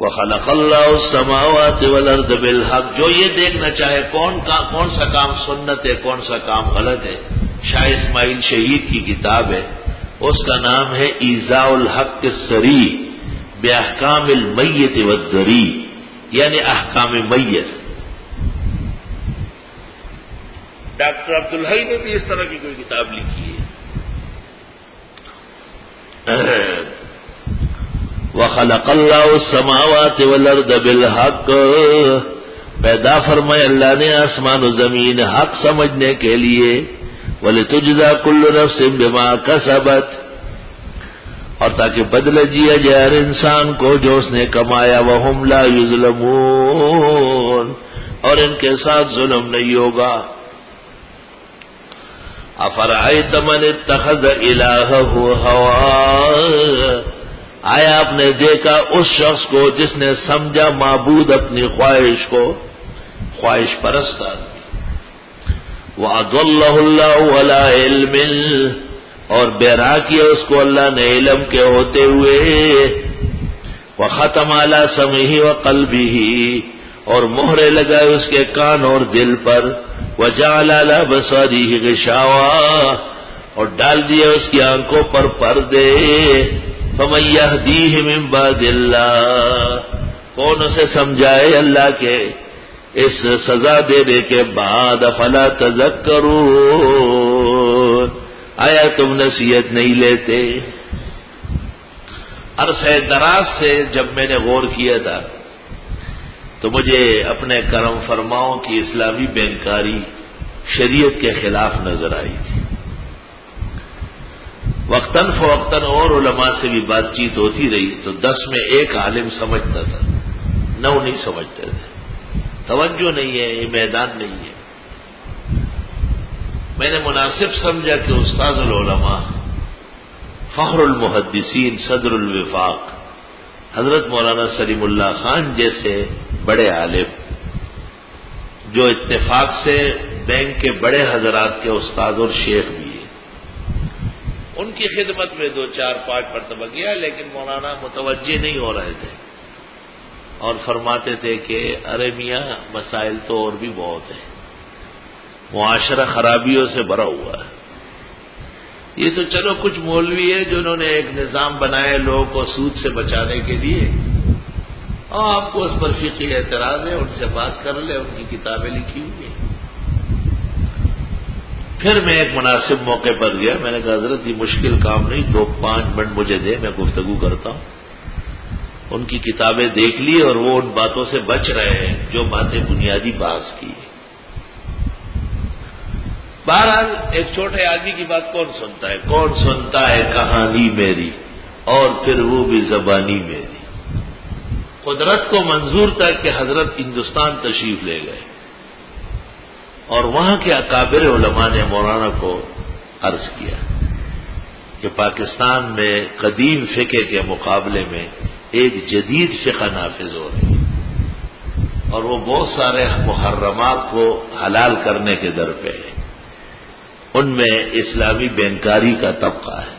وَخَلَقَ اللَّهُ السَّمَاوَاتِ وَالْأَرْضَ بِالْحَقِّ، جو یہ دیکھنا چاہے کون سا کام سنت ہے، کون سا کام غلط ہے، شاہ اسماعیل شہید کی کتاب ہے، اس کا نام ہے ایذاء الحق السری باحکام المیت والدری، یعنی احکام میت۔ ڈاکٹر عبدالحی نے بھی اس طرح کی کوئی کتاب لکھی ہے۔ وَخَلَقَ اللَّهُ السَّمَاوَاتِ وَالْأَرْضَ بِالْحَقِّ، پیدا فرمائے اللہ نے آسمان و زمین حق سمجھنے کے لیے، وَلِتُجْزَى كُلُّ نَفْسٍ بِمَا كَسَبَتْ، اور تاکہ بدلہ دیا جائے ہر انسان کو جو اس نے کمایا، وَهُمْ لَا يُظْلَمُونَ، اور ان کے ساتھ ظلم نہیں ہوگا۔ أَفَرَأَيْتَ مَنِ اتَّخَذَ إِلَٰهَهُ هَوَاهُ، آیا آپ نے دیکھا اس شخص کو جس نے سمجھا معبود اپنی خواہش کو، خواہش پرست آدمی، وَأَضَلَّهُ اللَّهُ عَلَىٰ عِلْمٍ، اور بہرا کیا اس کو اللہ نے علم کے ہوتے ہوئے، وَخَتَمَ عَلَىٰ سَمْعِهِ وَقَلْبِهِ، اور مہرے لگائے اس کے کان اور دل پر، وَجَعَلَ عَلَىٰ بَصَرِهِ غِشَاوَةً، اور ڈال دیا اس کی آنکھوں پر پردے، فَمَن يَهْدِيهِ مِن بَعْدِ اللَّهِ، کون اسے سمجھائے اللہ کے اس سزا دینے کے بعد، فَلَا تَذَكَّرُونَ، آیا تم نصیحت نہیں لیتے؟ عرصہ دراز سے جب میں نے غور کیا تھا تو مجھے اپنے کرم فرماؤں کی اسلامی بینکاری شریعت کے خلاف نظر آئی تھی۔ وقتاً فوقتاً اور علماء سے بھی بات چیت ہوتی رہی تو 10 میں ایک عالم سمجھتا تھا، 9 نہیں سمجھتے تھے، توجہ نہیں ہے، یہ میدان نہیں ہے۔ میں نے مناسب سمجھا کہ استاد العلماء، فخر المحدثین، صدر الوفاق حضرت مولانا سلیم اللہ خان جیسے بڑے عالم، جو اتفاق سے بینک کے بڑے حضرات کے استاد اور شیخ بھی ہیں، ان کی خدمت میں 2 4 5 مرتبہ گیا، لیکن مولانا متوجہ نہیں ہو رہے تھے اور فرماتے تھے کہ ارے میاں مسائل تو اور بھی بہت ہیں، معاشرہ خرابیوں سے بھرا ہوا ہے، یہ تو چلو کچھ مولوی ہے جنہوں نے ایک نظام بنایا لوگوں کو سود سے بچانے کے لیے، اور آپ کو اس پر فقہی اعتراض ہے، ان سے بات کر لیں، ان کی کتابیں لکھی ہوئی ہیں۔ پھر میں ایک مناسب موقع پر گیا، میں نے کہا حضرت یہ مشکل کام نہیں، 2-5 منٹ مجھے دے، میں گفتگو کرتا ہوں۔ ان کی کتابیں دیکھ لی اور وہ ان باتوں سے بچ رہے ہیں جو باتیں بنیادی بحث کی۔ بہرحال ایک چھوٹے آدمی کی بات کون سنتا ہے؟ کون سنتا ہے کہانی میری اور پھر وہ بھی زبانی میری۔ قدرت کو منظور تھا کہ حضرت ہندوستان تشریف لے گئے اور وہاں کے اکابر علماء نے مولانا کو عرض کیا کہ پاکستان میں قدیم فقہ کے مقابلے میں ایک جدید فقہ نافذ ہو رہی ہے اور وہ بہت سارے محرمات کو حلال کرنے کے در پہ ہے، ان میں اسلامی بینکاری کا طبقہ ہے۔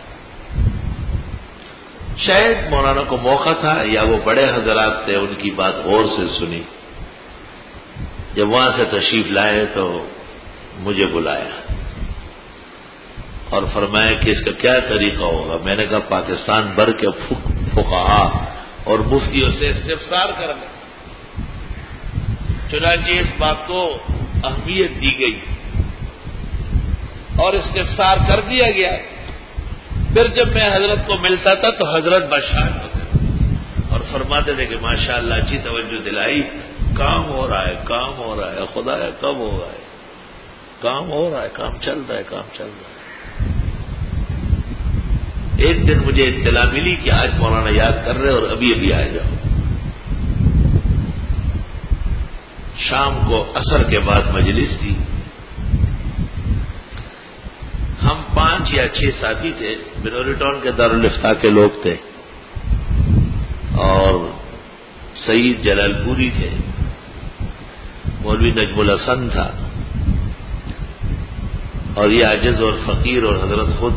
شاید مولانا کو موقع تھا یا وہ بڑے حضرات تھے، ان کی بات غور سے سنی، جب وہاں سے تشریف لائے تو مجھے بلایا اور فرمایا کہ اس کا کیا طریقہ ہوگا۔ میں نے کہا پاکستان بھر کے فقہا اور مفتیوں سے استفسار کرنا، چنانچہ اس بات کو اہمیت دی گئی اور استفسار کر دیا گیا۔ پھر جب میں حضرت کو ملتا تھا تو حضرت بادشاہ ہوتے اور فرماتے تھے کہ ماشاءاللہ اچھی توجہ دلائی، کام ہو رہا ہے، کام ہو رہا ہے، خدا ہے کب ہوگا ہے، کام ہو رہا ہے، کام چل رہا ہے، کام چل رہا ہے۔ ایک دن مجھے اطلاع ملی کہ آج مولانا یاد کر رہے اور ابھی ابھی آ جاؤ۔ شام کو عصر کے بعد مجلس تھی، ہم 5 یا 6 ساتھی تھے، بنوری ٹاؤن کے دارالفتاح کے لوگ تھے اور سعید جلال پوری تھے، مولوی نجم الحسن تھا اور یہ عاجز اور فقیر اور حضرت خود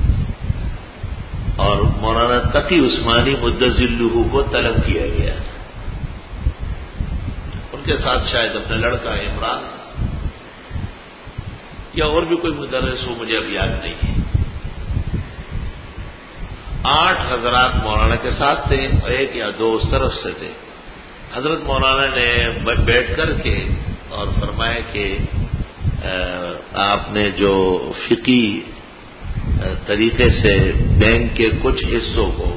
اور مولانا تقی عثمانی مدظلہ کو طلب کیا گیا۔ کے ساتھ شاید اپنا لڑکا عمران یا اور بھی کوئی مدرس ہو، مجھے اب یاد نہیں ہے. 8 حضرات مولانا کے ساتھ تھے، 1 یا 2 اس طرف سے تھے. حضرت مولانا نے بیٹھ کر کے اور فرمایا کہ آپ نے جو فقہی طریقے سے بینک کے کچھ حصوں کو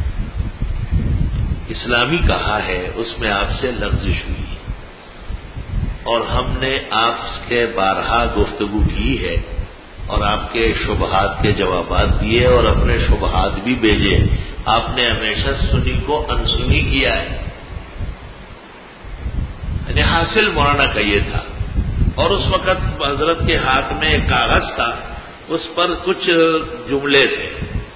اسلامی کہا ہے، اس میں آپ سے لغزش ہوئی اور ہم نے آپ کے بارہا گفتگو کی ہے اور آپ کے شبہات کے جوابات دیے اور اپنے شبہات بھی بھیجے. آپ نے ہمیشہ سنی کو انسنی کیا ہے. یعنی حاصل مولانا کا یہ تھا. اور اس وقت حضرت کے ہاتھ میں ایک کاغذ تھا، اس پر کچھ جملے تھے.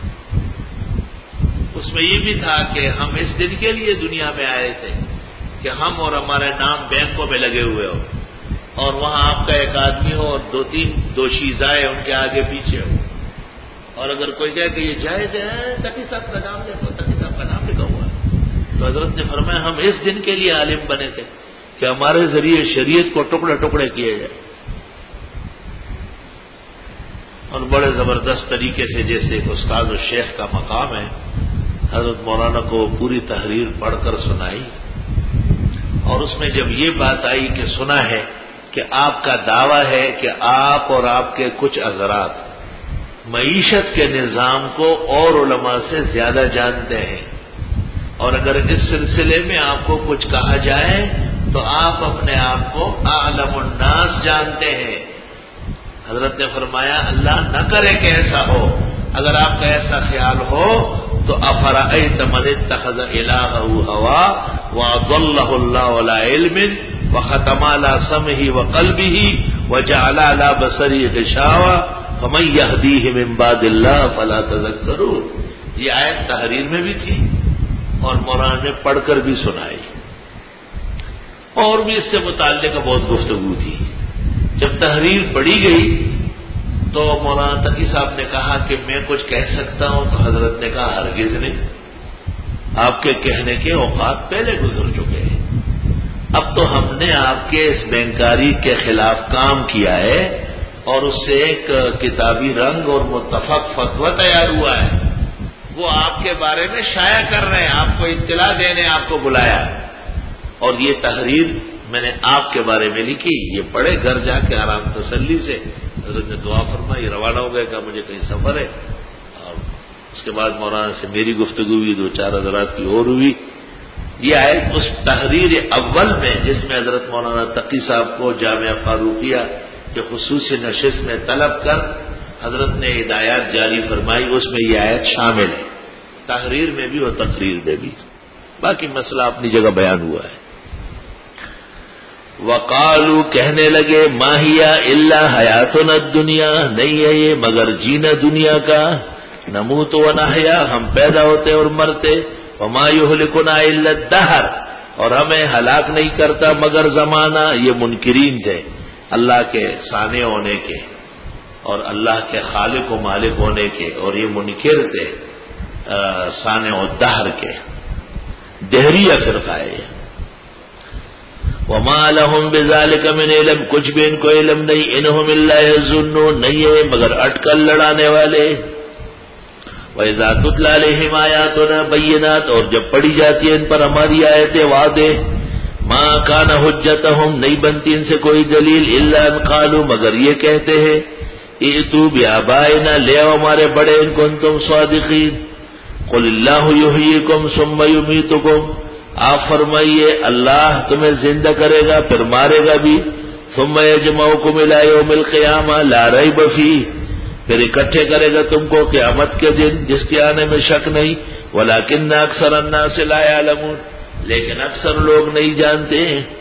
اس میں یہ بھی تھا کہ ہم اس دن کے لیے دنیا میں آئے تھے کہ ہم اور ہمارے نام بینکوں میں لگے ہوئے ہو اور وہاں آپ کا ایک آدمی ہو اور 2-3 دوشیزائیں ان کے آگے پیچھے ہو، اور اگر کوئی کہے کہ یہ جائز ہے تقی صاحب کا نام دیکھو، تقی صاحب کا نام لکھا ہوا ہے. تو حضرت نے فرمایا ہم اس دن کے لیے عالم بنے تھے کہ ہمارے ذریعے شریعت کو ٹکڑے ٹکڑے کیے جائے. اور بڑے زبردست طریقے سے جیسے ایک استاد و شیخ کا مقام ہے، حضرت مولانا کو پوری تحریر پڑھ کر سنائی. اور اس میں جب یہ بات آئی کہ سنا ہے کہ آپ کا دعویٰ ہے کہ آپ اور آپ کے کچھ حضرات معیشت کے نظام کو اور علماء سے زیادہ جانتے ہیں، اور اگر اس سلسلے میں آپ کو کچھ کہا جائے تو آپ اپنے آپ کو اعلم الناس جانتے ہیں. حضرت نے فرمایا اللہ نہ کرے کہ ایسا ہو. اگر آپ کا ایسا خیال ہو تو افرأیت من اتخذ الہہ ہوا واضلہ اللہ علی علم وختم علی سمعہ وقلبہ وجعل علی بصرہ غشاوہ فمن یہدیہ من بعد اللہ فلا تذکرون. یہ آیت تحریر میں بھی تھی اور مولانا نے پڑھ کر بھی سنائی. اور بھی اس سے متعلق بہت گفتگو تھی. جب تحریر پڑھی گئی تو مولانا تقی صاحب نے کہا کہ میں کچھ کہہ سکتا ہوں، تو حضرت نے کہا ہرگز نہیں، آپ کے کہنے کے اوقات پہلے گزر چکے ہیں. اب تو ہم نے آپ کے اس بینکاری کے خلاف کام کیا ہے اور اس سے ایک کتابی رنگ اور متفق فتویٰ تیار ہوا ہے. وہ آپ کے بارے میں شائع کر رہے ہیں، آپ کو اطلاع دینے آپ کو بلایا. اور یہ تحریر میں نے آپ کے بارے میں لکھی، یہ پڑھے گھر جا کے آرام تسلی سے. حضرت نے دعا فرمائی، روانہ ہو گئے، کہا مجھے کہیں سفر ہے. اور اس کے بعد مولانا سے میری گفتگو ہوئی، 2-4 حضرات کی اور ہوئی. یہ آئے اس تحریر اول میں جس میں حضرت مولانا تقی صاحب کو جامعہ فاروقیہ کے خصوصی نشست میں طلب کر حضرت نے ہدایات جاری فرمائی، اس میں یہ آیت شامل ہے، تحریر میں بھی اور تقریر میں بھی. باقی مسئلہ اپنی جگہ بیان ہوا ہے. وقالو کہنے لگے ما ہی الا حیاتنا الدنیا، نہیں ہے یہ مگر جینا دنیا کا، نموت و نحیا ہم پیدا ہوتے اور مرتے، وما یہلکنا الا الدہر اور ہمیں ہلاک نہیں کرتا مگر زمانہ. یہ منکرین تھے اللہ کے صانع ہونے کے اور اللہ کے خالق و مالک ہونے کے، اور یہ منکر تھے صانع و دہر کے. دہریہ فرقہ ہے. وما لهم بذلك من علم، کچھ بھی ان کو علم نہیں، انہم الا یظنون، نہیں ہے مگر اٹکل لڑانے والے. وَإِذَا تُتْلَىٰ عَلَيْهِمْ آيَاتُنَا بَيِّنَاتٍ اور جب پڑھی جاتی ہے ان پر ہماری آیتیں واضح، ما كَانَ حُجَّتُهُمْ نہیں بنتی ان سے کوئی دلیل، الا ان قالوا مگر یہ کہتے ہیں ائتوا بآبائنا لے آؤ ہمارے بڑے ان کنتم صادقین. قل اللہ یحییکم ثم یمیتکم، آپ فرمائیے اللہ تمہیں زندہ کرے گا پھر مارے گا بھی. ثم یجمعکم الی یوم القیامہ لا ریب فیہ، پھر اکٹھے کرے گا تم کو قیامت کے دن جس کے آنے میں شک نہیں. ولکن اکثر الناس لا یعلمون، لیکن اکثر لوگ نہیں جانتے ہیں.